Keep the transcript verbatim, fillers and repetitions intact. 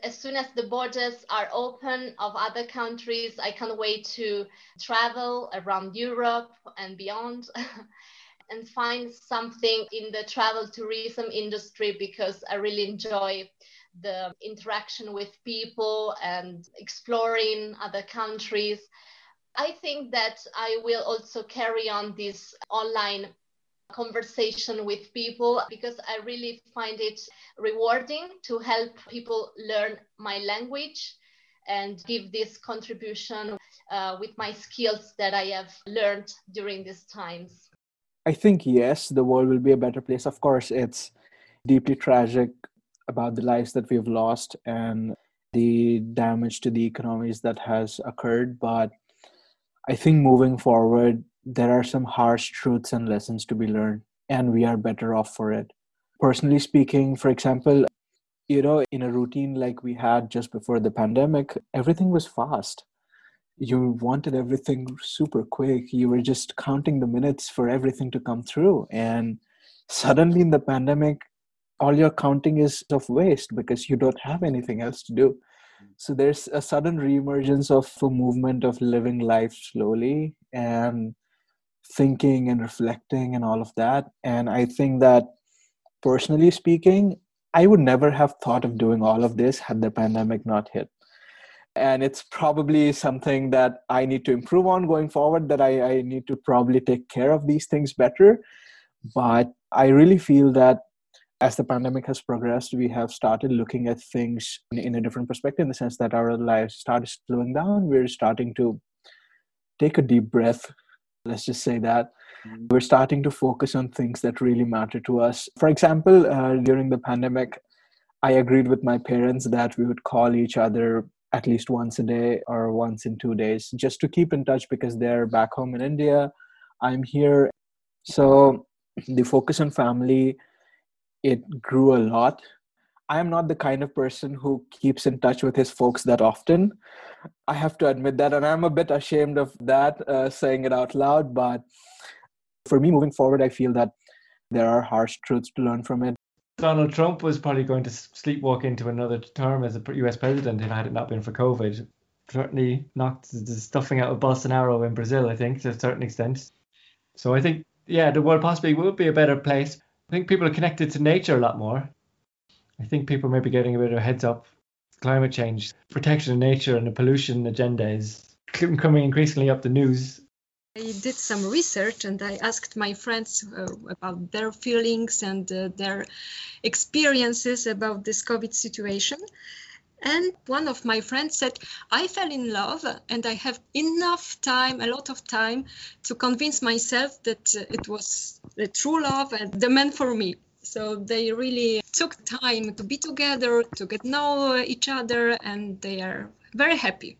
As soon as the borders are open of other countries, I can't wait to travel around Europe and beyond and find something in the travel tourism industry, because I really enjoy the interaction with people and exploring other countries. I think that I will also carry on this online conversation with people, because I really find it rewarding to help people learn my language and give this contribution uh, with my skills that I have learned during these times. I think, yes, the world will be a better place. Of course, it's deeply tragic about the lives that we've lost and the damage to the economies that has occurred. But I think moving forward, there are some harsh truths and lessons to be learned, and we are better off for it. Personally speaking, for example, you know, in a routine like we had just before the pandemic, everything was fast. You wanted everything super quick. You were just counting the minutes for everything to come through. And suddenly in the pandemic, all your counting is of waste because you don't have anything else to do. So there's a sudden reemergence of a movement of living life slowly and thinking and reflecting and all of that. And I think that, personally speaking, I would never have thought of doing all of this had the pandemic not hit. And it's probably something that I need to improve on going forward, that I, I need to probably take care of these things better. But I really feel that as the pandemic has progressed, we have started looking at things in, in a different perspective, in the sense that our lives started slowing down. We're starting to take a deep breath. Let's just say that. Mm-hmm. We're starting to focus on things that really matter to us. For example, uh, during the pandemic, I agreed with my parents that we would call each other at least once a day or once in two days, just to keep in touch, because they're back home in India. I'm here. So the focus on family, it grew a lot. I'm not the kind of person who keeps in touch with his folks that often. I have to admit that, and I'm a bit ashamed of that, uh, saying it out loud. But for me, moving forward, I feel that there are harsh truths to learn from it. Donald Trump was probably going to sleepwalk into another term as a U S president if had it not been for COVID. Certainly knocked the stuffing out of Bolsonaro in Brazil, I think, to a certain extent. So I think, yeah, the world possibly will be a better place. I think people are connected to nature a lot more. I think people may be getting a bit of a heads up. Climate change, protection of nature and the pollution agenda is coming increasingly up the news. I did some research and I asked my friends uh, about their feelings and uh, their experiences about this COVID situation. And one of my friends said, I fell in love and I have enough time, a lot of time, to convince myself that uh, it was the true love and the man for me. So they really took time to be together, to get to know each other, and they are very happy.